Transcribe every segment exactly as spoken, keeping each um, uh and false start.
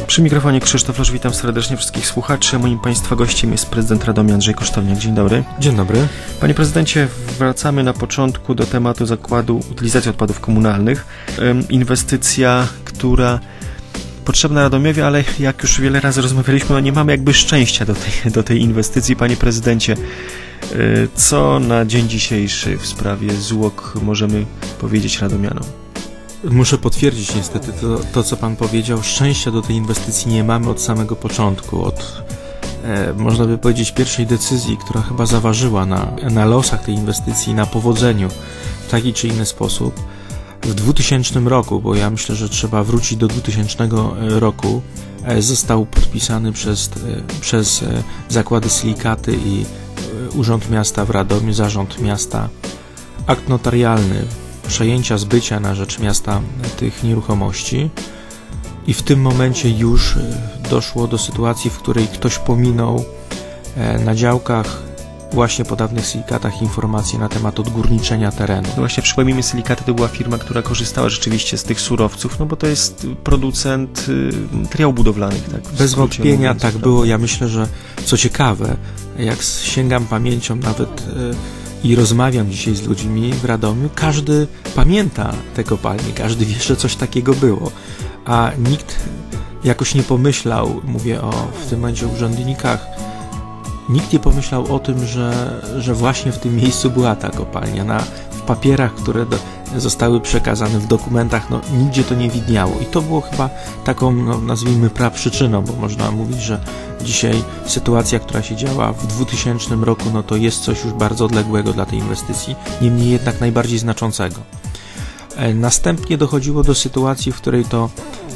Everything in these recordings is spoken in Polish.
Przy mikrofonie Krzysztof Losz, witam serdecznie wszystkich słuchaczy. Moim Państwa gościem jest prezydent Radomia Andrzej Kosztowniak. Dzień dobry. Dzień dobry. Panie prezydencie, wracamy na początku do tematu zakładu utylizacji odpadów komunalnych. Inwestycja, która potrzebna Radomiowi, ale jak już wiele razy rozmawialiśmy, no nie mamy jakby szczęścia do tej, do tej inwestycji. Panie prezydencie, co na dzień dzisiejszy w sprawie zwłok możemy powiedzieć radomianom? Muszę potwierdzić niestety to, to, co pan powiedział. Szczęścia do tej inwestycji nie mamy od samego początku, od, e, można by powiedzieć, pierwszej decyzji, która chyba zaważyła na, na losach tej inwestycji, na powodzeniu w taki czy inny sposób. W dwutysięcznym roku, bo ja myślę, że trzeba wrócić do dwutysięcznego roku, e, został podpisany przez, e, przez e, Zakłady Silikaty i e, Urząd Miasta w Radomiu, Zarząd Miasta, akt notarialny przejęcia zbycia na rzecz miasta tych nieruchomości i w tym momencie już doszło do sytuacji, w której ktoś pominął na działkach właśnie po dawnych Silikatach informacje na temat odgórniczenia terenu. No właśnie, przypomnijmy, Silikaty to była firma, która korzystała rzeczywiście z tych surowców, no bo to jest producent y, materiałów budowlanych. Tak, bez wątpienia mówiąc, tak prawda? Było. Ja myślę, że co ciekawe, jak sięgam pamięcią nawet y, i rozmawiam dzisiaj z ludźmi w Radomiu, każdy pamięta te kopalnie, każdy wie, że coś takiego było, a nikt jakoś nie pomyślał, mówię o w tym momencie urzędnikach, nikt nie pomyślał o tym, że, że właśnie w tym miejscu była ta kopalnia. Na, w papierach, które do, zostały przekazane, w dokumentach, no nigdzie to nie widniało i to było chyba taką, no, nazwijmy, praprzyczyną, bo można mówić, że dzisiaj sytuacja, która się działa w dwutysięcznym roku, no to jest coś już bardzo odległego dla tej inwestycji, niemniej jednak najbardziej znaczącego. Następnie dochodziło do sytuacji, w której to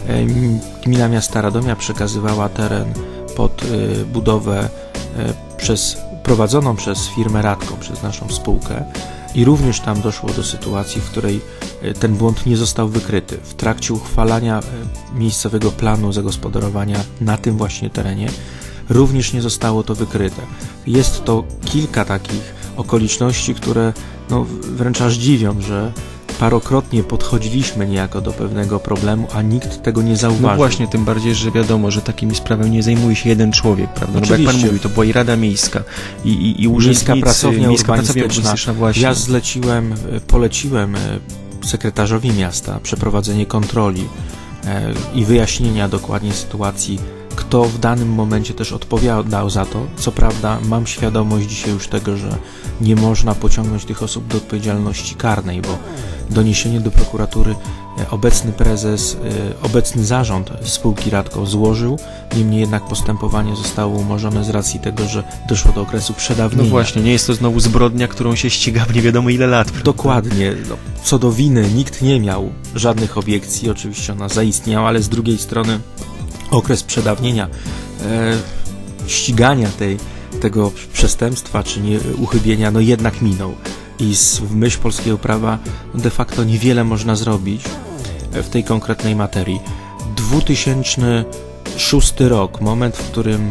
Gmina Miasta Radomia przekazywała teren pod budowę przez, prowadzoną przez firmę Radko, przez naszą spółkę i również tam doszło do sytuacji, w której ten błąd nie został wykryty. W trakcie uchwalania miejscowego planu zagospodarowania na tym właśnie terenie również nie zostało to wykryte. Jest to kilka takich okoliczności, które no, wręcz aż dziwią, że parokrotnie podchodziliśmy niejako do pewnego problemu, a nikt tego nie zauważył. No właśnie, tym bardziej, że wiadomo, że takimi sprawami nie zajmuje się jeden człowiek, prawda? No bo jak pan mówi, to była i Rada Miejska, i, i, i urzędnicy, Miejska Pracownia Miejska Urbanistyczna. Właśnie. Ja zleciłem, poleciłem sekretarzowi miasta przeprowadzenie kontroli e, i wyjaśnienia dokładnie sytuacji, kto w danym momencie też odpowiadał za to. Co prawda mam świadomość dzisiaj już tego, że nie można pociągnąć tych osób do odpowiedzialności karnej, bo doniesienie do prokuratury obecny prezes, obecny zarząd spółki Radko złożył, niemniej jednak postępowanie zostało umorzone z racji tego, że doszło do okresu przedawnienia. No właśnie, nie jest to znowu zbrodnia, którą się ściga nie wiadomo ile lat. Prawda? Dokładnie. No, co do winy nikt nie miał żadnych obiekcji, oczywiście ona zaistniała, ale z drugiej strony okres przedawnienia, e, ścigania tej, tego przestępstwa czy nie, uchybienia, no jednak minął. I z, w myśl polskiego prawa de facto niewiele można zrobić w tej konkretnej materii. dwutysięczny szósty rok, moment, w którym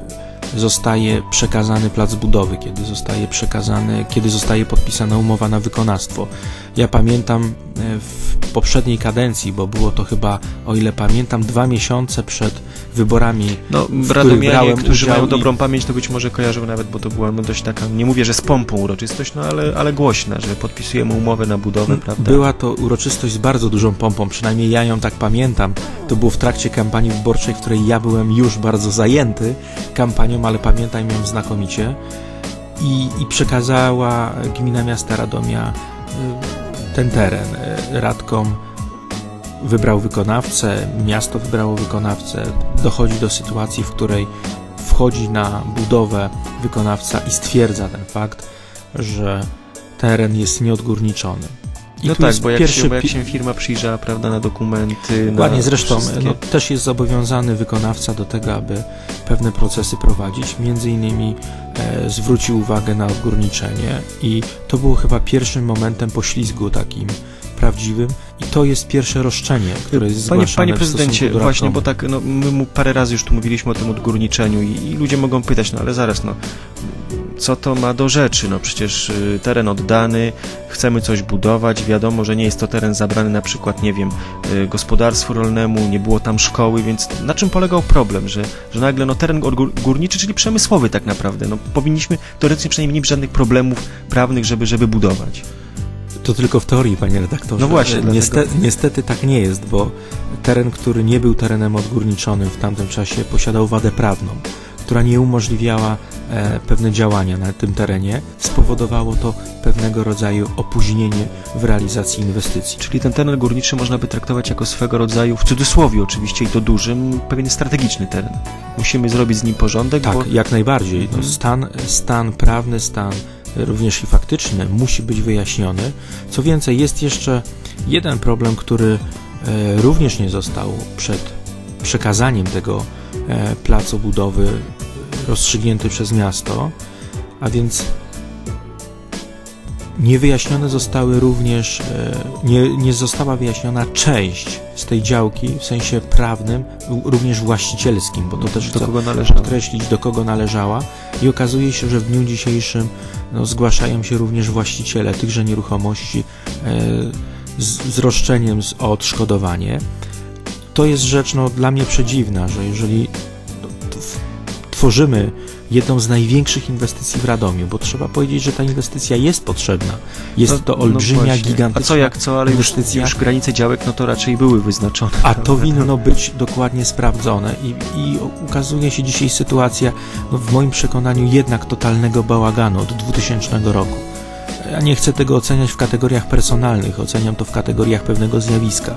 zostaje przekazany plac budowy, kiedy zostaje przekazany, kiedy zostaje podpisana umowa na wykonawstwo. Ja pamiętam w poprzedniej kadencji, bo było to chyba, o ile pamiętam, dwa miesiące przed wyborami, no, w radomianie, którzy mają dobrą i... pamięć, to być może kojarzą nawet, bo to była no, dość taka, nie mówię, że z pompą uroczystość, no ale, ale głośna, że podpisujemy umowę na budowę, prawda? Była to uroczystość z bardzo dużą pompą, przynajmniej ja ją tak pamiętam. To było w trakcie kampanii wyborczej, w której ja byłem już bardzo zajęty kampanią, ale pamiętam ją znakomicie. I, i przekazała Gmina Miasta Radomia ten teren Radkom, wybrał wykonawcę, miasto wybrało wykonawcę, dochodzi do sytuacji, w której wchodzi na budowę wykonawca i stwierdza ten fakt, że teren jest nieodgórniczony. I no tak, bo jak, pierwszy... się, bo jak się firma przyjrzała, prawda, na dokumenty... Dokładnie, na zresztą no, też jest zobowiązany wykonawca do tego, aby pewne procesy prowadzić, między innymi e, zwrócił uwagę na odgórniczenie i to było chyba pierwszym momentem poślizgu takim prawdziwym i to jest pierwsze roszczenie, które jest Panie, zgłaszane panie prezydencie, do właśnie, bo tak, no, my mu parę razy już tu mówiliśmy o tym odgórniczeniu i, i ludzie mogą pytać, no ale zaraz, no co to ma do rzeczy? No przecież teren oddany, chcemy coś budować, wiadomo, że nie jest to teren zabrany na przykład, nie wiem, gospodarstwu rolnemu, nie było tam szkoły, więc na czym polegał problem, że, że nagle no, teren górniczy, czyli przemysłowy tak naprawdę, no powinniśmy teoretycznie przynajmniej nie mieć żadnych problemów prawnych, żeby, żeby budować. To tylko w teorii, panie redaktorze. No właśnie. Niestety, niestety tak nie jest, bo teren, który nie był terenem odgórniczonym w tamtym czasie, posiadał wadę prawną, która nie umożliwiała e, pewne działania na tym terenie. Spowodowało to pewnego rodzaju opóźnienie w realizacji inwestycji. Czyli ten teren górniczy można by traktować jako swego rodzaju, w cudzysłowie oczywiście i to dużym, pewien strategiczny teren. Musimy zrobić z nim porządek. Tak, bo... jak najbardziej. No, stan, stan prawny, stan również i faktyczny musi być wyjaśniony. Co więcej, jest jeszcze jeden problem, który e, również nie został przed przekazaniem tego e, placu budowy rozstrzygnięty przez miasto, a więc niewyjaśnione zostały również, e, nie, nie została wyjaśniona część z tej działki w sensie prawnym, również właścicielskim, bo to też do chcę kogo należała. podkreślić, do kogo należała, i okazuje się, że w dniu dzisiejszym no, zgłaszają się również właściciele tychże nieruchomości e, z, z roszczeniem z, o odszkodowanie. To jest rzecz no, dla mnie przedziwna, że jeżeli tworzymy jedną z największych inwestycji w Radomiu, bo trzeba powiedzieć, że ta inwestycja jest potrzebna. Jest no, to olbrzymia, no gigantyczna A co jak co, ale inwestycja. Już, już granice działek no to raczej były wyznaczone. A to winno być dokładnie sprawdzone i, i ukazuje się dzisiaj sytuacja, no w moim przekonaniu, jednak totalnego bałaganu od dwutysięcznego roku. Ja nie chcę tego oceniać w kategoriach personalnych, oceniam to w kategoriach pewnego zjawiska.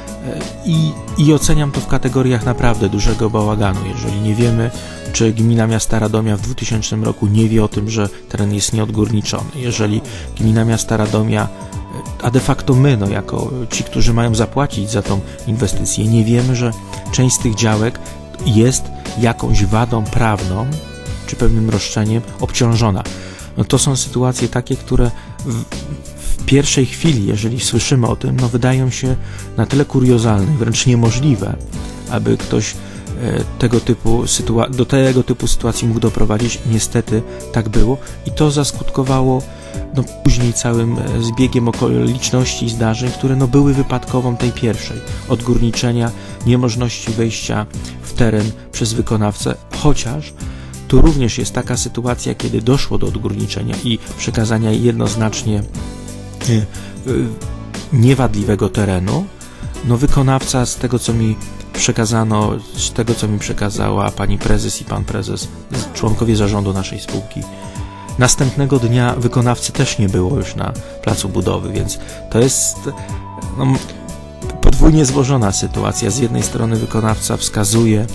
I, I oceniam to w kategoriach naprawdę dużego bałaganu. Jeżeli nie wiemy, czy gmina miasta Radomia w dwutysięcznym roku nie wie o tym, że teren jest nieodgórniczony, jeżeli gmina miasta Radomia, a de facto my, no jako ci, którzy mają zapłacić za tą inwestycję, nie wiemy, że część z tych działek jest jakąś wadą prawną, czy pewnym roszczeniem obciążona. No to są sytuacje takie, które w, w pierwszej chwili, jeżeli słyszymy o tym, no wydają się na tyle kuriozalne, wręcz niemożliwe, aby ktoś e, tego typu sytua- do tego typu sytuacji mógł doprowadzić. Niestety tak było i to zaskutkowało no, później całym zbiegiem okoliczności i zdarzeń, które no, były wypadkową tej pierwszej, odgórniczenia, niemożności wejścia w teren przez wykonawcę, chociaż tu również jest taka sytuacja, kiedy doszło do odgórniczenia i przekazania jednoznacznie y, y, niewadliwego terenu, no wykonawca z tego, co mi przekazano, z tego, co mi przekazała pani prezes i pan prezes, członkowie zarządu naszej spółki, następnego dnia wykonawcy też nie było już na placu budowy, więc to jest no, podwójnie złożona sytuacja. Z jednej strony wykonawca wskazuje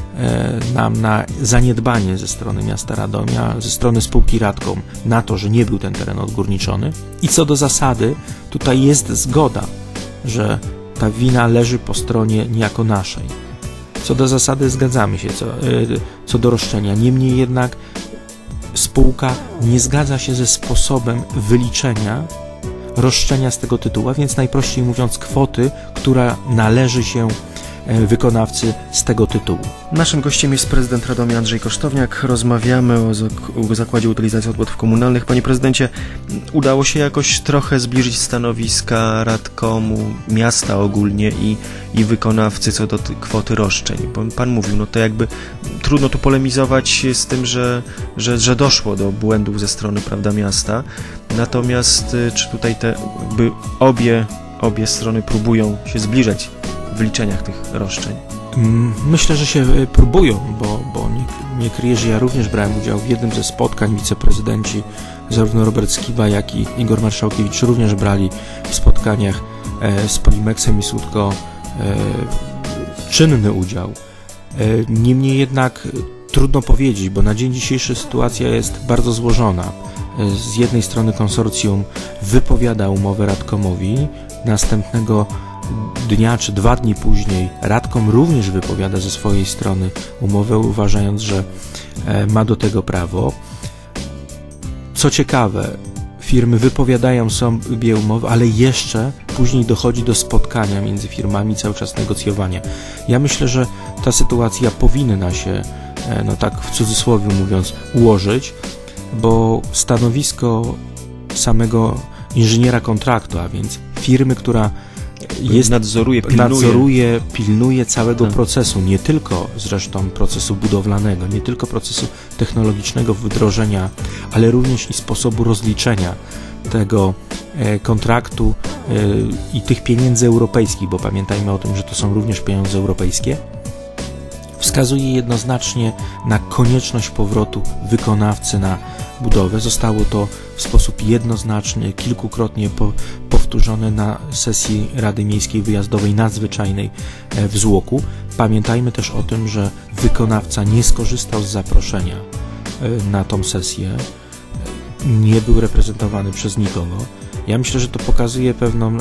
nam na zaniedbanie ze strony miasta Radomia, ze strony spółki Radcom na to, że nie był ten teren odgórniczony i co do zasady tutaj jest zgoda, że ta wina leży po stronie niejako naszej. Co do zasady zgadzamy się co, co do roszczenia, niemniej jednak spółka nie zgadza się ze sposobem wyliczenia roszczenia z tego tytułu, a więc najprościej mówiąc kwoty, która należy się wykonawcy z tego tytułu. Naszym gościem jest prezydent Radomia Andrzej Kosztowniak. Rozmawiamy o, zak- o Zakładzie Utylizacji Odpadów Komunalnych. Panie prezydencie, udało się jakoś trochę zbliżyć stanowiska Radcomu, miasta ogólnie i, i wykonawcy co do tej kwoty roszczeń? Bo pan mówił, no to jakby trudno tu polemizować z tym, że, że, że doszło do błędów ze strony, prawda, miasta. Natomiast czy tutaj te jakby obie, obie strony próbują się zbliżać w wyliczeniach tych roszczeń? Myślę, że się próbują, bo, bo nie, nie kryję, że ja również brałem udział w jednym ze spotkań. Wiceprezydenci zarówno Robert Skiba, jak i Igor Marszałkiewicz również brali w spotkaniach e, z Polimexem i Słudko e, czynny udział. E, niemniej jednak trudno powiedzieć, bo na dzień dzisiejszy sytuacja jest bardzo złożona. E, z jednej strony konsorcjum wypowiada umowę Radcomowi, następnego dnia czy dwa dni później Radcom również wypowiada ze swojej strony umowę, uważając, że ma do tego prawo. Co ciekawe, firmy wypowiadają sobie umowę, ale jeszcze później dochodzi do spotkania między firmami, cały czas negocjowania. Ja myślę, że ta sytuacja powinna się, no tak w cudzysłowie mówiąc, ułożyć, bo stanowisko samego inżyniera kontraktu, a więc firmy, która jest, nadzoruje, pilnuje, nadzoruje, pilnuje całego tak. procesu, nie tylko zresztą procesu budowlanego, nie tylko procesu technologicznego wdrożenia, ale również i sposobu rozliczenia tego e, kontraktu e, i tych pieniędzy europejskich, bo pamiętajmy o tym, że to są również pieniądze europejskie, wskazuje jednoznacznie na konieczność powrotu wykonawcy na budowę. Zostało to w sposób jednoznaczny, kilkukrotnie po, powtórzone na sesji Rady Miejskiej Wyjazdowej Nadzwyczajnej w Żłoku. Pamiętajmy też o tym, że wykonawca nie skorzystał z zaproszenia na tą sesję, nie był reprezentowany przez nikogo. Ja myślę, że to pokazuje pewną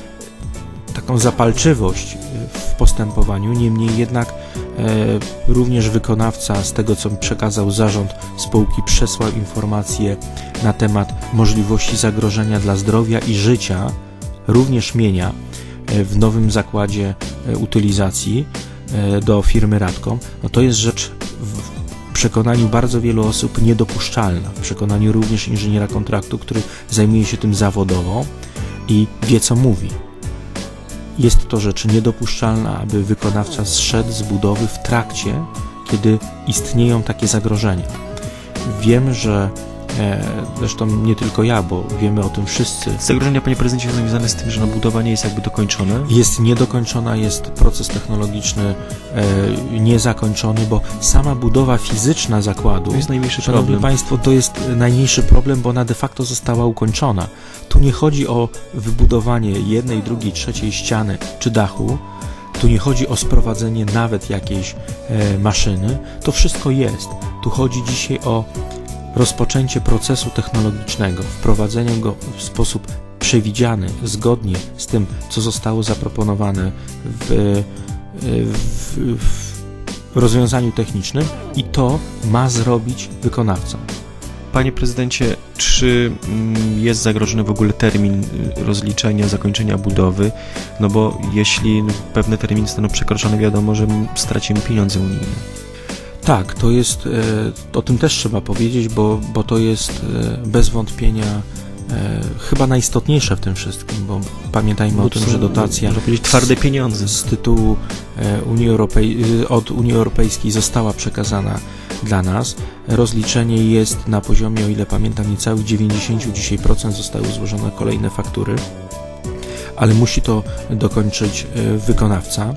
taką zapalczywość w postępowaniu, niemniej jednak e, również wykonawca, z tego co przekazał zarząd spółki, przesłał informacje na temat możliwości zagrożenia dla zdrowia i życia, również mienia e, w nowym zakładzie e, utylizacji e, do firmy Radcom. No to jest rzecz w przekonaniu bardzo wielu osób niedopuszczalna, w przekonaniu również inżyniera kontraktu, który zajmuje się tym zawodowo i wie co mówi. Jest to rzecz niedopuszczalna, aby wykonawca zszedł z budowy w trakcie, kiedy istnieją takie zagrożenia. Wiem, że e, zresztą nie tylko ja, bo wiemy o tym wszyscy. Zagrożenia, panie prezydencie, są związane z tym, że no, budowa nie jest jakby dokończona? Jest niedokończona, jest proces technologiczny e, niezakończony, bo sama budowa fizyczna zakładu, to jest najmniejszy szanowni problem. państwo, to jest najmniejszy problem, bo ona de facto została ukończona. Tu nie chodzi o wybudowanie jednej, drugiej, trzeciej ściany czy dachu, tu nie chodzi o sprowadzenie nawet jakiejś e, maszyny, to wszystko jest. Tu chodzi dzisiaj o rozpoczęcie procesu technologicznego, wprowadzenie go w sposób przewidziany, zgodnie z tym, co zostało zaproponowane w, w, w rozwiązaniu technicznym i to ma zrobić wykonawca. Panie prezydencie, czy jest zagrożony w ogóle termin rozliczenia, zakończenia budowy? No bo jeśli pewne terminy zostaną przekroczone, wiadomo, że stracimy pieniądze unijne. Tak, to jest, e, o tym też trzeba powiedzieć, bo, bo to jest e, bez wątpienia e, chyba najistotniejsze w tym wszystkim, bo pamiętajmy bo o tym, że dotacja można powiedzieć twarde pieniądze z, z tytułu e, Unii Europej, od Unii Europejskiej została przekazana dla nas. Rozliczenie jest na poziomie, o ile pamiętam, niecałych dziewięćdziesiąt procent dzisiaj procent zostały złożone kolejne faktury, ale musi to dokończyć e, wykonawca.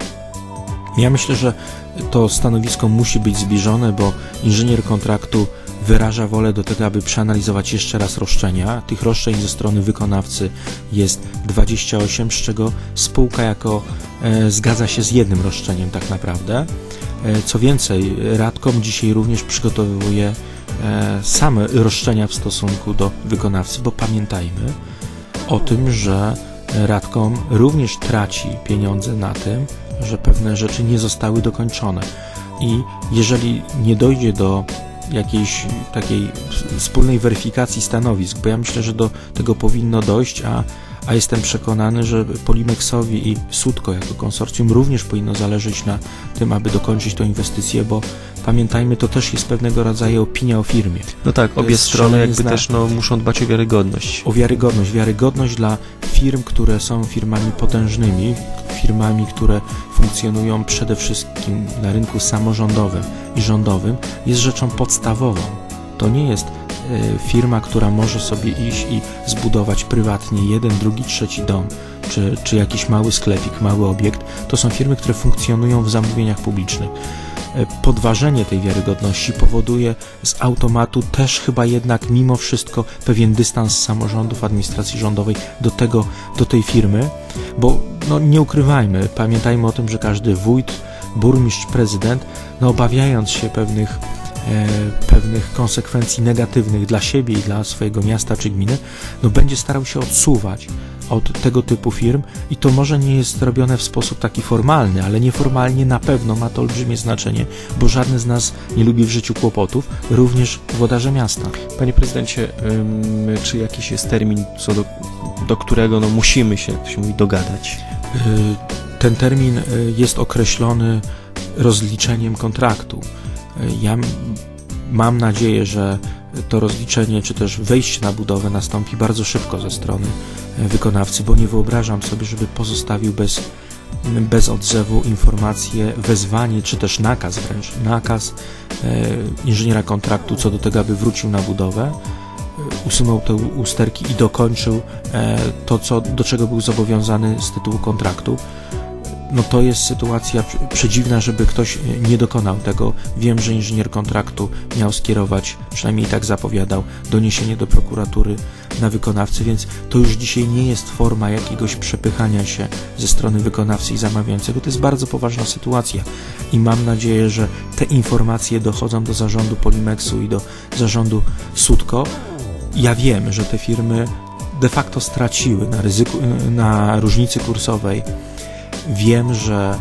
Ja myślę, że to stanowisko musi być zbliżone, bo inżynier kontraktu wyraża wolę do tego, aby przeanalizować jeszcze raz roszczenia. Tych roszczeń ze strony wykonawcy jest dwadzieścia osiem, z czego spółka jako e, zgadza się z jednym roszczeniem tak naprawdę. E, co więcej, Radcom dzisiaj również przygotowuje e, same roszczenia w stosunku do wykonawcy, bo pamiętajmy o tym, że Radcom również traci pieniądze na tym, że pewne rzeczy nie zostały dokończone i jeżeli nie dojdzie do jakiejś takiej wspólnej weryfikacji stanowisk, bo ja myślę, że do tego powinno dojść, a, a jestem przekonany, że Polimexowi i Sutco jako konsorcjum również powinno zależeć na tym, aby dokończyć tę inwestycję, bo pamiętajmy, to też jest pewnego rodzaju opinia o firmie. No tak, obie strony jakby zna... też no, muszą dbać o wiarygodność. O wiarygodność, wiarygodność dla firm, które są firmami potężnymi, firmami, które funkcjonują przede wszystkim na rynku samorządowym i rządowym, jest rzeczą podstawową. To nie jest y, firma, która może sobie iść i zbudować prywatnie jeden, drugi, trzeci dom, czy, czy jakiś mały sklepik, mały obiekt. To są firmy, które funkcjonują w zamówieniach publicznych. Podważenie tej wiarygodności powoduje z automatu też chyba jednak mimo wszystko pewien dystans samorządów, administracji rządowej do tego, do tej firmy, bo no nie ukrywajmy, pamiętajmy o tym, że każdy wójt, burmistrz, prezydent, no obawiając się pewnych e, pewnych konsekwencji negatywnych dla siebie i dla swojego miasta czy gminy, no będzie starał się odsuwać od tego typu firm i to może nie jest robione w sposób taki formalny, ale nieformalnie na pewno ma to olbrzymie znaczenie, bo żadny z nas nie lubi w życiu kłopotów, również włodarze miasta. Panie prezydencie, ym, czy jakiś jest termin, co do, do którego no, musimy się, to się mówi, dogadać? Yy, ten termin jest określony rozliczeniem kontraktu. Yy, ja mam nadzieję, że to rozliczenie, czy też wejście na budowę nastąpi bardzo szybko ze strony wykonawcy, bo nie wyobrażam sobie, żeby pozostawił bez, bez odzewu informację, wezwanie, czy też nakaz wręcz, nakaz e, inżyniera kontraktu co do tego, aby wrócił na budowę, usunął te usterki i dokończył e, to, co, do czego był zobowiązany z tytułu kontraktu. No to jest sytuacja przedziwna, żeby ktoś nie dokonał tego. Wiem, że inżynier kontraktu miał skierować, przynajmniej tak zapowiadał, doniesienie do prokuratury na wykonawcy, więc to już dzisiaj nie jest forma jakiegoś przepychania się ze strony wykonawcy i zamawiającego. To jest bardzo poważna sytuacja i mam nadzieję, że te informacje dochodzą do zarządu Polimexu i do zarządu Sutco. Ja wiem, że te firmy de facto straciły na ryzyku, na różnicy kursowej. Wiem, że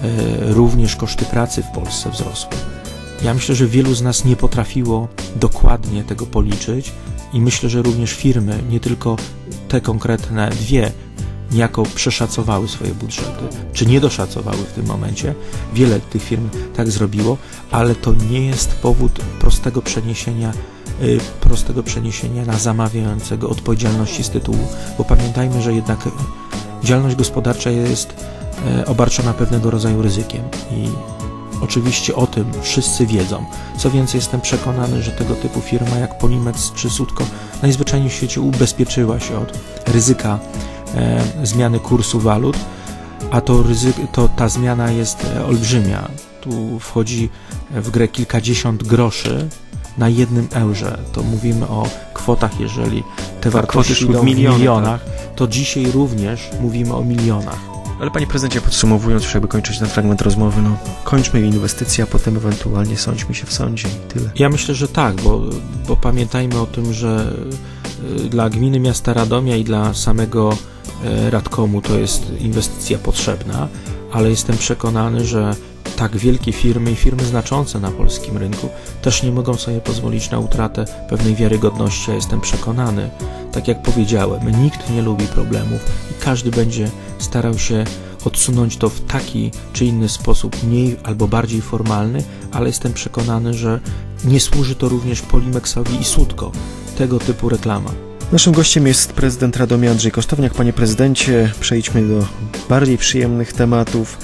y, również koszty pracy w Polsce wzrosły. Ja myślę, że wielu z nas nie potrafiło dokładnie tego policzyć i myślę, że również firmy, nie tylko te konkretne dwie, niejako przeszacowały swoje budżety, czy nie doszacowały w tym momencie. Wiele tych firm tak zrobiło, ale to nie jest powód prostego przeniesienia y, prostego przeniesienia na zamawiającego odpowiedzialności z tytułu, bo pamiętajmy, że jednak działalność gospodarcza jest obarczona pewnego rodzaju ryzykiem i oczywiście o tym wszyscy wiedzą. Co więcej, jestem przekonany, że tego typu firma jak Polimex czy Sutco najzwyczajniej w świecie ubezpieczyła się od ryzyka e, zmiany kursu walut, a to, ryzyko, to ta zmiana jest olbrzymia. Tu wchodzi w grę kilkadziesiąt groszy na jednym eurze. To mówimy o kwotach, jeżeli te wartości idą w miliony, milionach, tak, to dzisiaj również mówimy o milionach. Ale panie prezydencie, podsumowując, już jakby kończyć ten fragment rozmowy, no kończmy inwestycje, a potem ewentualnie sądźmy się w sądzie i tyle. Ja myślę, że tak, bo, bo pamiętajmy o tym, że y, dla gminy miasta Radomia i dla samego y, Radkomu to jest inwestycja potrzebna, ale jestem przekonany, że tak wielkie firmy i firmy znaczące na polskim rynku też nie mogą sobie pozwolić na utratę pewnej wiarygodności. Ja jestem przekonany, tak jak powiedziałem, nikt nie lubi problemów i każdy będzie starał się odsunąć to w taki czy inny sposób, mniej albo bardziej formalny, ale jestem przekonany, że nie służy to również Polimexowi i Sutco. Tego typu reklama. Naszym gościem jest prezydent Radomia Andrzej Kosztowniak. Panie prezydencie, przejdźmy do bardziej przyjemnych tematów.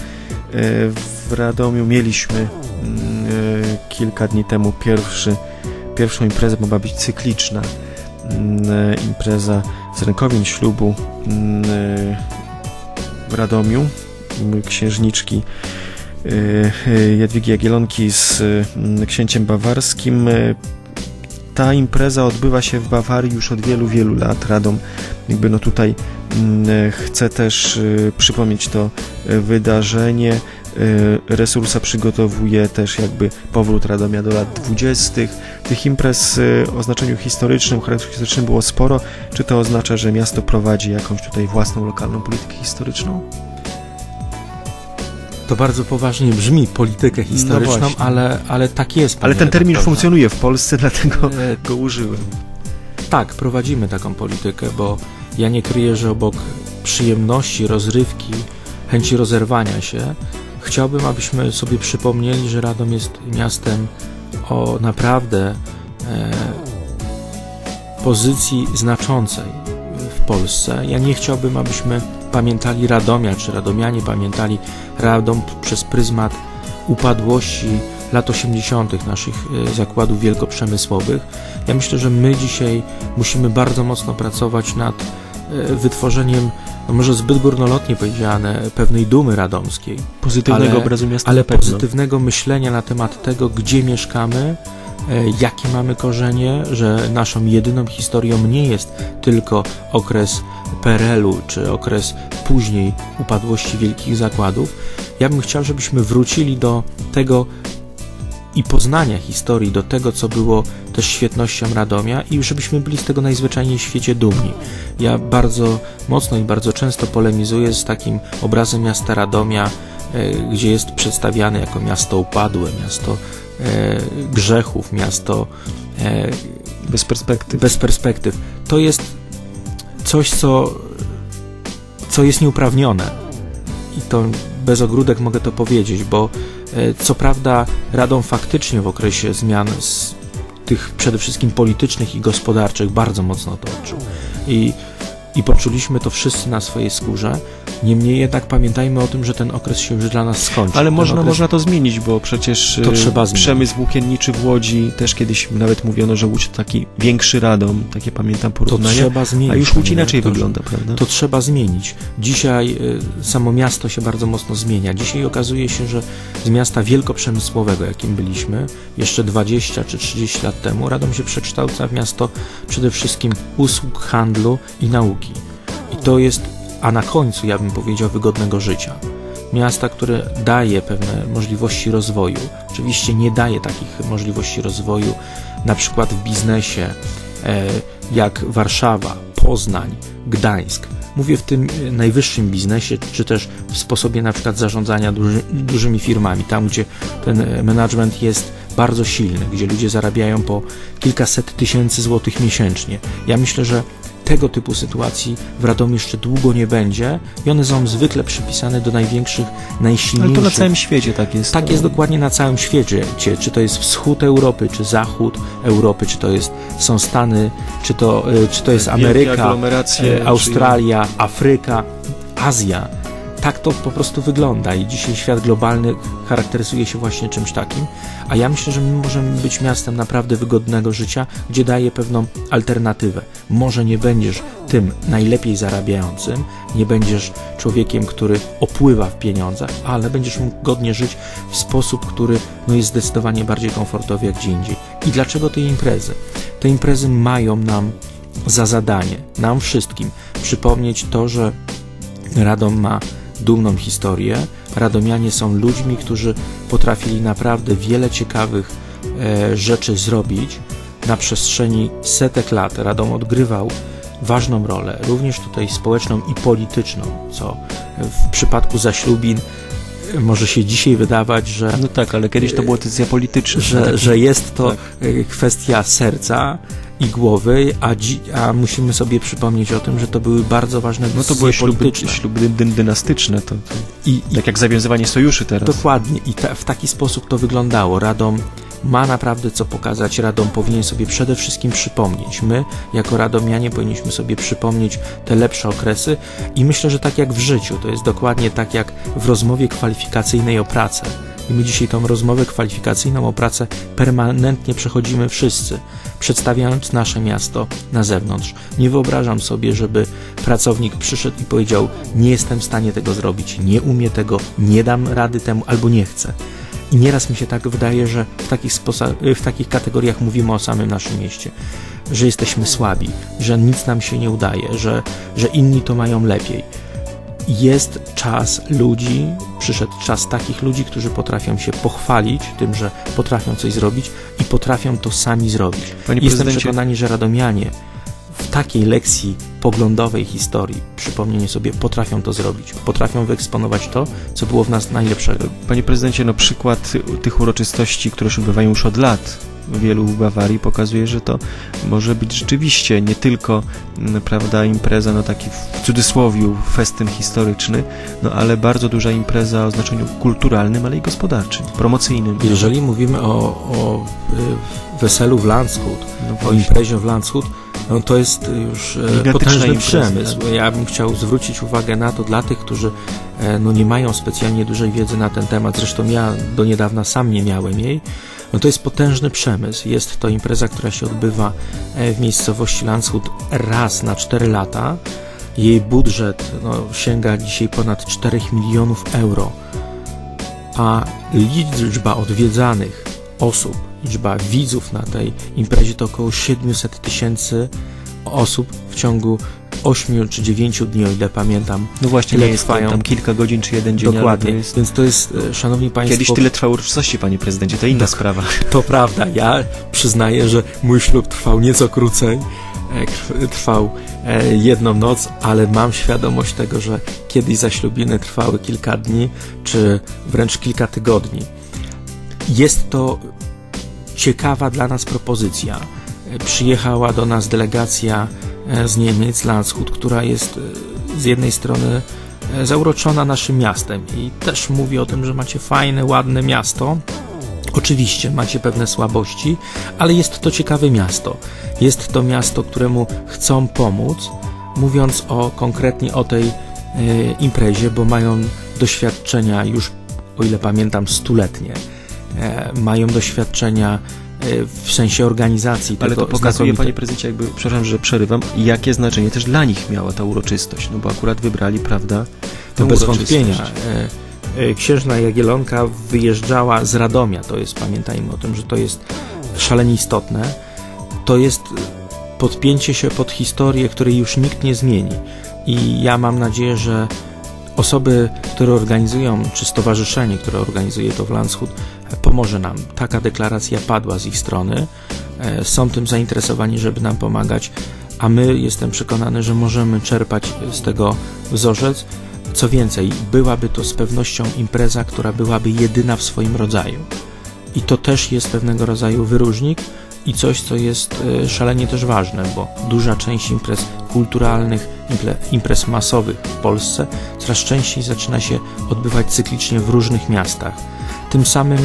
W Radomiu mieliśmy kilka dni temu pierwszy, pierwszą imprezę, mogła być cykliczna impreza z rękowień ślubu w Radomiu księżniczki Jadwigi Jagiellonki z księciem bawarskim. Ta impreza odbywa się w Bawarii już od wielu, wielu lat. Radom jakby no tutaj chce też przypomnieć to wydarzenie. Resursa przygotowuje też jakby powrót Radomia do lat dwudziestych. Tych imprez o znaczeniu historycznym, charakterze historycznym było sporo. Czy to oznacza, że miasto prowadzi jakąś tutaj własną lokalną politykę historyczną? To bardzo poważnie brzmi, politykę historyczną, no ale, ale tak jest. Ale ten termin już funkcjonuje w Polsce, dlatego go użyłem. Tak, prowadzimy taką politykę, bo ja nie kryję, że obok przyjemności, rozrywki, chęci rozerwania się, chciałbym, abyśmy sobie przypomnieli, że Radom jest miastem o naprawdę e, pozycji znaczącej w Polsce. Ja nie chciałbym, abyśmy pamiętali Radomia, czy radomianie pamiętali Radom przez pryzmat upadłości lat osiemdziesiątych naszych zakładów wielkoprzemysłowych. Ja myślę, że my dzisiaj musimy bardzo mocno pracować nad wytworzeniem, no może zbyt górnolotnie powiedziane, pewnej dumy radomskiej. Pozytywnego ale, obrazu miasta. Ale pozytywnego myślenia na temat tego, gdzie mieszkamy, jakie mamy korzenie, że naszą jedyną historią nie jest tylko okres P R L u czy okres później upadłości wielkich zakładów. Ja bym chciał, żebyśmy wrócili do tego i poznania historii, do tego, co było też świetnością Radomia i żebyśmy byli z tego najzwyczajniej w świecie dumni. Ja bardzo mocno i bardzo często polemizuję z takim obrazem miasta Radomia, gdzie jest przedstawiane jako miasto upadłe, miasto e, grzechów, miasto e, bez perspektyw. bez perspektyw. To jest coś, co, co jest nieuprawnione i to bez ogródek mogę to powiedzieć, bo e, co prawda Radom faktycznie w okresie zmian z tych przede wszystkim politycznych i gospodarczych, bardzo mocno to odczuł. I, i poczuliśmy to wszyscy na swojej skórze. Niemniej jednak pamiętajmy o tym, że ten okres się już dla nas skończy. Ale można, okres... można to zmienić, bo przecież to trzeba zmienić. Przemysł włókienniczy w Łodzi, też kiedyś nawet mówiono, że Łódź to taki większy Radom, takie pamiętam porównania. To trzeba zmienić. A już Łódź inaczej to, wygląda, prawda? To trzeba zmienić. Dzisiaj y, samo miasto się bardzo mocno zmienia. Dzisiaj okazuje się, że z miasta wielkoprzemysłowego, jakim byliśmy, jeszcze dwadzieścia czy trzydzieści lat temu, Radom się przekształca w miasto przede wszystkim usług, handlu i nauki. I to jest, a na końcu, ja bym powiedział, wygodnego życia. Miasta, które daje pewne możliwości rozwoju. Oczywiście nie daje takich możliwości rozwoju na przykład w biznesie, e, jak Warszawa, Poznań, Gdańsk. Mówię w tym najwyższym biznesie, czy też w sposobie na przykład zarządzania duży, dużymi firmami, tam gdzie ten management jest bardzo silny, gdzie ludzie zarabiają po kilkaset tysięcy złotych miesięcznie. Ja myślę, że tego typu sytuacji w Radomiu jeszcze długo nie będzie i one są zwykle przypisane do największych, najsilniejszych. Ale to na całym świecie tak jest. Tak jest dokładnie na całym świecie. Czy to jest wschód Europy, czy zachód Europy, czy to jest, są Stany, czy to, czy to jest Ameryka, Australia, Afryka, Azja. Tak to po prostu wygląda i dzisiaj świat globalny charakteryzuje się właśnie czymś takim, a ja myślę, że my możemy być miastem naprawdę wygodnego życia, gdzie daje pewną alternatywę. Może nie będziesz tym najlepiej zarabiającym, nie będziesz człowiekiem, który opływa w pieniądzach, ale będziesz mógł godnie żyć w sposób, który no, jest zdecydowanie bardziej komfortowy jak gdzie indziej. I dlaczego te imprezy? Te imprezy mają nam za zadanie, nam wszystkim, przypomnieć to, że Radom ma dumną historię. Radomianie są ludźmi, którzy potrafili naprawdę wiele ciekawych e, rzeczy zrobić na przestrzeni setek lat. Radom odgrywał ważną rolę, również tutaj społeczną i polityczną, co w przypadku zaślubin może się dzisiaj wydawać, że... No tak, ale kiedyś to była decyzja polityczna. Że, taki... że jest to tak. kwestia serca i głowy, a, dzi- a musimy sobie przypomnieć o tym, że to były bardzo ważne decyzje No to były śluby, polityczne. śluby dy- dynastyczne, to, to I, tak jak zawiązywanie sojuszy teraz. Dokładnie i ta, w taki sposób to wyglądało. Radom ma naprawdę co pokazać. Radom powinien sobie przede wszystkim przypomnieć. My, jako radomianie, powinniśmy sobie przypomnieć te lepsze okresy i myślę, że tak jak w życiu, to jest dokładnie tak jak w rozmowie kwalifikacyjnej o pracę. I my dzisiaj tą rozmowę kwalifikacyjną o pracę permanentnie przechodzimy wszyscy, przedstawiając nasze miasto na zewnątrz. Nie wyobrażam sobie, żeby pracownik przyszedł i powiedział: nie jestem w stanie tego zrobić, nie umiem tego, nie dam rady temu albo nie chcę. I nieraz mi się tak wydaje, że w takich, sposo- w takich kategoriach mówimy o samym naszym mieście, że jesteśmy słabi, że nic nam się nie udaje, że, że inni to mają lepiej. Jest czas ludzi, przyszedł czas takich ludzi, którzy potrafią się pochwalić tym, że potrafią coś zrobić i potrafią to sami zrobić. Panie Jestem prezydencie... przekonany, że radomianie w takiej lekcji poglądowej historii, przypomnienie sobie, potrafią to zrobić. Potrafią wyeksponować to, co było w nas najlepszego. Panie prezydencie, no przykład tych uroczystości, które się odbywają już od lat wielu w Bawarii, pokazuje, że to może być rzeczywiście nie tylko, prawda, impreza, no taki w cudzysłowiu festyn historyczny, no ale bardzo duża impreza o znaczeniu kulturalnym, ale i gospodarczym, promocyjnym. Jeżeli mówimy o, o weselu w Landshut, no o imprezie w Landshut, no to jest już potężny impreza, przemysł. Tak? Ja bym chciał zwrócić uwagę na to dla tych, którzy no, nie mają specjalnie dużej wiedzy na ten temat, zresztą ja do niedawna sam nie miałem jej. No to jest potężny przemysł. Jest to impreza, która się odbywa w miejscowości Landshut raz na cztery lata. Jej budżet no, sięga dzisiaj ponad czterech milionów euro, a liczba odwiedzanych osób, liczba widzów na tej imprezie to około siedemset tysięcy osób w ciągu ośmiu czy dziewięciu dni, o ile pamiętam. No właśnie, nie jest trwają. Tam kilka godzin czy jeden dzień. Dokładnie, to jest... więc to jest, szanowni państwo... Kiedyś tyle trwało uroczystości, panie prezydencie, to inna to, sprawa. To prawda, ja przyznaję, że mój ślub trwał nieco krócej, trwał jedną noc, ale mam świadomość tego, że kiedyś zaślubiny trwały kilka dni, czy wręcz kilka tygodni. Jest to ciekawa dla nas propozycja. Przyjechała do nas delegacja z Niemiec, Landshut, która jest z jednej strony zauroczona naszym miastem i też mówi o tym, że macie fajne, ładne miasto, Oczywiście macie pewne słabości, ale jest to ciekawe miasto. Jest to miasto, któremu chcą pomóc, mówiąc o konkretnie o tej e, imprezie, bo mają doświadczenia już, o ile pamiętam, stuletnie. E, mają doświadczenia w sensie organizacji tego. Ale to pokazuje, znakomite... panie prezydencie, jakby, przepraszam, że przerywam, jakie znaczenie też dla nich miała ta uroczystość, no bo akurat wybrali, prawda, tę no bez wątpienia. Księżna Jagiellonka wyjeżdżała z Radomia, to jest, pamiętajmy o tym, że to jest szalenie istotne, to jest podpięcie się pod historię, której już nikt nie zmieni i ja mam nadzieję, że osoby, które organizują, czy stowarzyszenie, które organizuje to w Landshut, pomoże nam. Taka deklaracja padła z ich strony. Są tym zainteresowani, żeby nam pomagać, a my, jestem przekonany, że możemy czerpać z tego wzorzec. Co więcej, byłaby to z pewnością impreza, która byłaby jedyna w swoim rodzaju. I to też jest pewnego rodzaju wyróżnik i coś, co jest szalenie też ważne, bo duża część imprez kulturalnych, imprez masowych w Polsce coraz częściej zaczyna się odbywać cyklicznie w różnych miastach. Tym samym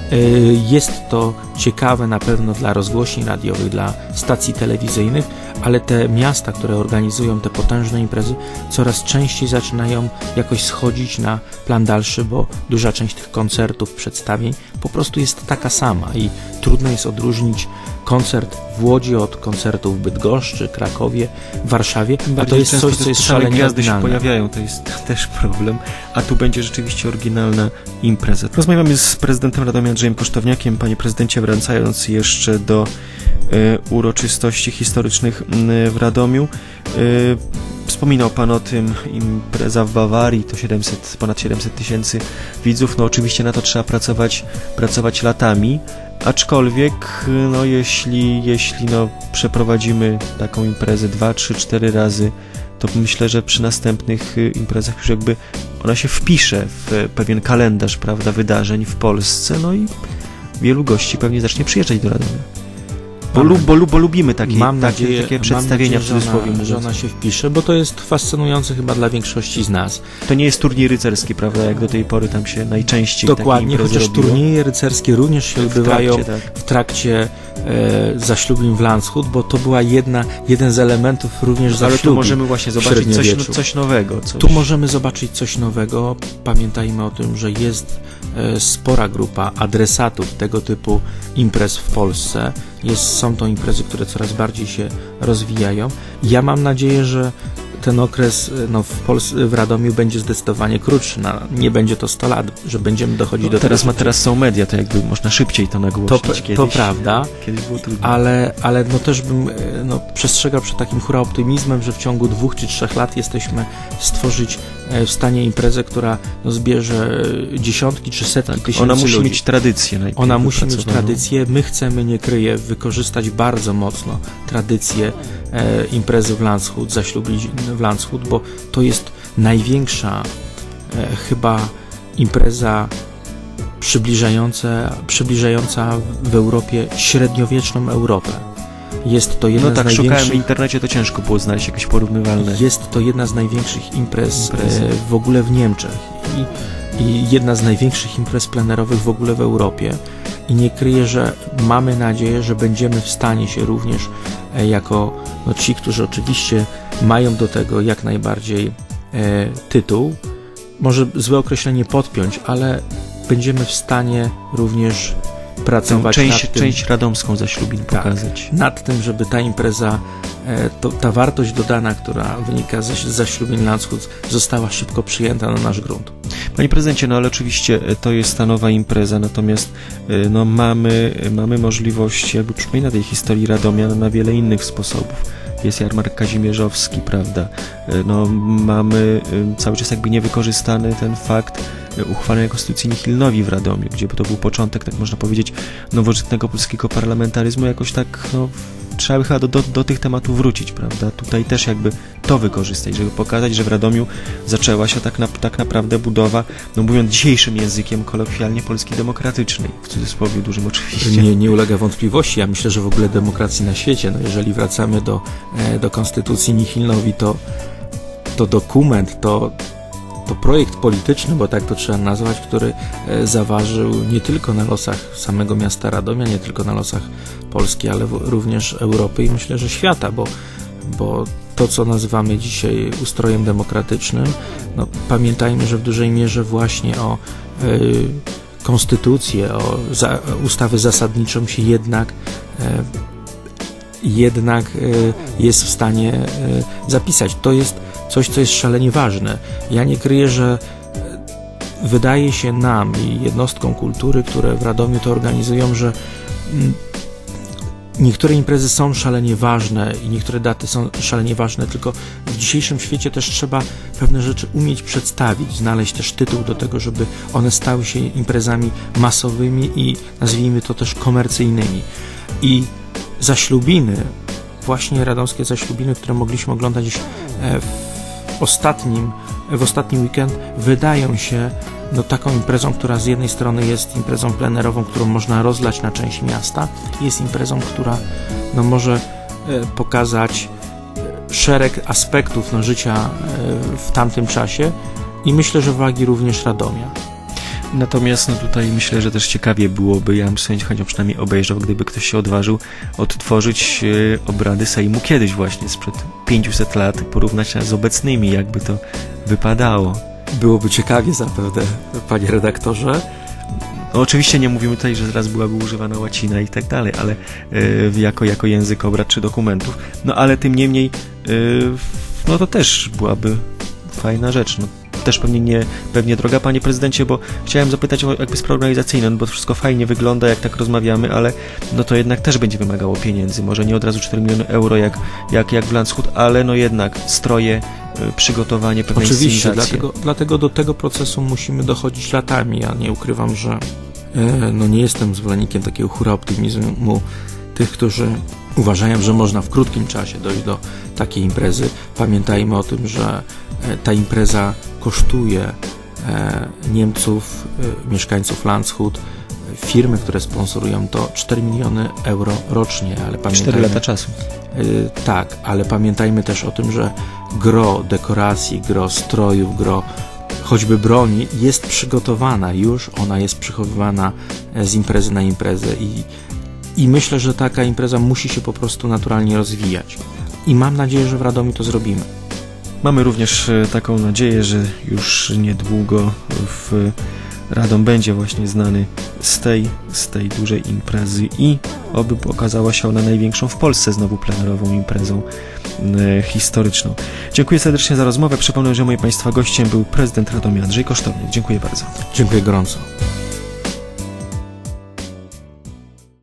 jest to ciekawe na pewno dla rozgłośni radiowych, dla stacji telewizyjnych, ale te miasta, które organizują te potężne imprezy, coraz częściej zaczynają jakoś schodzić na plan dalszy, bo duża część tych koncertów, przedstawień po prostu jest taka sama i trudno jest odróżnić koncert w Łodzi od koncertu w Bydgoszczy, Krakowie, Warszawie, a to jest coś, co jest szalenie gwiazdy się oryginalne. Pojawiają, to jest też problem, a tu będzie rzeczywiście oryginalna impreza. Rozmawiamy z prezydentem Radomia Andrzejem Kosztowniakiem. Panie prezydencie, wracając jeszcze do y, uroczystości historycznych y, w Radomiu, y, wspominał Pan o tym, impreza w Bawarii, to siedemset, ponad siedemset tysięcy widzów, no oczywiście na to trzeba pracować, pracować latami, aczkolwiek no jeśli, jeśli no przeprowadzimy taką imprezę dwa, trzy, cztery razy, to myślę, że przy następnych imprezach już jakby ona się wpisze w pewien kalendarz, prawda, wydarzeń w Polsce, no i wielu gości pewnie zacznie przyjeżdżać do Radomia. Bo, lu, bo, lu, bo lubimy takie, mam takie, nadzieję, takie przedstawienia, mam nadzieję, w cudzysłowie że ona, że ona się wpisze, bo to jest fascynujące chyba dla większości z nas. To nie jest turniej rycerski, prawda, jak do tej pory tam się najczęściej dokładnie, chociaż robiło. Turnieje rycerskie również się odbywają w trakcie, tak. w trakcie e, zaślubin w Landshut, bo to była jedna, jeden z elementów również zaślubin. Ale tu możemy właśnie zobaczyć coś, coś nowego. Coś. Tu możemy zobaczyć coś nowego. Pamiętajmy o tym, że jest e, spora grupa adresatów tego typu imprez w Polsce. Jest, są to imprezy, które coraz bardziej się rozwijają. Ja mam nadzieję, że ten okres no, w, Pols- w Radomiu będzie zdecydowanie krótszy. Na, nie będzie to sto lat, że będziemy dochodzić no, do teraz tego. Ma, teraz są media, to jakby można szybciej to nagłośnić. To, kiedyś, to prawda, kiedyś było trudno. ale, ale no też bym no, przestrzegał przed takim hura optymizmem, że w ciągu dwóch czy trzech lat jesteśmy stworzyć w stanie imprezę, która no, zbierze dziesiątki czy setki tak, tysięcy Ona musi ludzi. mieć tradycję. Ona musi mieć tradycję. My chcemy, nie kryję, wykorzystać bardzo mocno tradycję e, imprezy w Landshut, zaślubin w Landshut, bo to jest największa e, chyba impreza przybliżająca, przybliżająca w Europie średniowieczną Europę. Jest to jedna no tak, z największych... szukałem w internecie, to ciężko było znaleźć jakieś porównywalne. Jest to jedna z największych imprez e, w ogóle w Niemczech i, i jedna z największych imprez plenerowych w ogóle w Europie. I nie kryję, że mamy nadzieję, że będziemy w stanie się również e, jako no, ci, którzy oczywiście mają do tego jak najbardziej e, tytuł, może złe określenie podpiąć, ale będziemy w stanie również pracować część, nad tym, część radomską zaślubin tak, pokazać. Nad tym, żeby ta impreza, to, ta wartość dodana, która wynika z zaślubin Landshut, została szybko przyjęta na nasz grunt. Panie prezydencie, no ale oczywiście to jest ta nowa impreza, natomiast no, mamy, mamy możliwość jakby przypomina tej historii Radomia no, na wiele innych sposobów. Jest jarmark kazimierzowski, prawda? No, mamy cały czas jakby niewykorzystany ten fakt uchwalenia Konstytucji Nihilnowi w Radomiu, gdzie to był początek, tak można powiedzieć, nowożytnego polskiego parlamentaryzmu. Jakoś tak, no, trzeba by chyba do, do, do tych tematów wrócić, prawda? Tutaj też jakby to wykorzystać, żeby pokazać, że w Radomiu zaczęła się tak, na, tak naprawdę budowa, no mówiąc dzisiejszym językiem kolokwialnie, Polski demokratycznej, w cudzysłowie dużym oczywiście. Nie, nie ulega wątpliwości. Ja myślę, że w ogóle demokracji na świecie, no jeżeli wracamy do, do Konstytucji Nihilnowi, to, to dokument, to to projekt polityczny, bo tak to trzeba nazwać, który zaważył nie tylko na losach samego miasta Radomia, nie tylko na losach Polski, ale również Europy i myślę, że świata, bo, bo to, co nazywamy dzisiaj ustrojem demokratycznym, no, pamiętajmy, że w dużej mierze właśnie o y, konstytucję, o za, ustawę zasadniczą się jednak y, jednak y, jest w stanie y, zapisać. To jest coś, co jest szalenie ważne. Ja nie kryję, że wydaje się nam i jednostkom kultury, które w Radomiu to organizują, że niektóre imprezy są szalenie ważne i niektóre daty są szalenie ważne, tylko w dzisiejszym świecie też trzeba pewne rzeczy umieć przedstawić, znaleźć też tytuł do tego, żeby one stały się imprezami masowymi i nazwijmy to też komercyjnymi. I zaślubiny, właśnie radomskie zaślubiny, które mogliśmy oglądać w ostatnim, w ostatni weekend, wydają się no, taką imprezą, która z jednej strony jest imprezą plenerową, którą można rozlać na część miasta, jest imprezą, która no, może pokazać szereg aspektów no, życia w tamtym czasie i myślę, że wagi również Radomia. Natomiast no tutaj myślę, że też ciekawie byłoby, ja bym z chęcią przynajmniej obejrzał, gdyby ktoś się odważył odtworzyć e, obrady Sejmu kiedyś właśnie, sprzed pięciuset lat, porównać z obecnymi, jakby to wypadało. Byłoby ciekawie zapewne, panie redaktorze. No, oczywiście nie mówimy tutaj, że zaraz byłaby używana łacina i tak dalej, ale e, jako, jako język obrad czy dokumentów. No ale tym niemniej, e, no to też byłaby fajna rzecz, no. Też pewnie nie, pewnie droga, panie prezydencie, bo chciałem zapytać o jakby sprawy organizacyjne, no bo to wszystko fajnie wygląda, jak tak rozmawiamy, ale no to jednak też będzie wymagało pieniędzy, może nie od razu cztery miliony euro jak, jak, jak w Landshut, ale no jednak stroje, przygotowanie, pewne Oczywiście, inscenizacje. dlatego, dlatego do tego procesu musimy dochodzić latami. Ja nie ukrywam, że e, no nie jestem zwolennikiem takiego hura optymizmu tych, którzy uważają, że można w krótkim czasie dojść do takiej imprezy. Pamiętajmy o tym, że e, ta impreza kosztuje e, Niemców, e, mieszkańców Landshut, e, firmy, które sponsorują to cztery miliony euro rocznie, ale pamiętajmy, cztery lata czasu. E, tak, ale pamiętajmy też o tym, że gro dekoracji, gro strojów, gro choćby broni jest przygotowana już, ona jest przechowywana z imprezy na imprezę i, i myślę, że taka impreza musi się po prostu naturalnie rozwijać. I mam nadzieję, że w Radomiu to zrobimy. Mamy również taką nadzieję, że już niedługo w Radom będzie właśnie znany z tej, z tej dużej imprezy i oby okazała się ona największą w Polsce znowu plenerową imprezą e, historyczną. Dziękuję serdecznie za rozmowę. Przypomnę, że moim Państwa gościem był prezydent Radomia Andrzej Kosztowniak. Dziękuję bardzo. Dziękuję gorąco.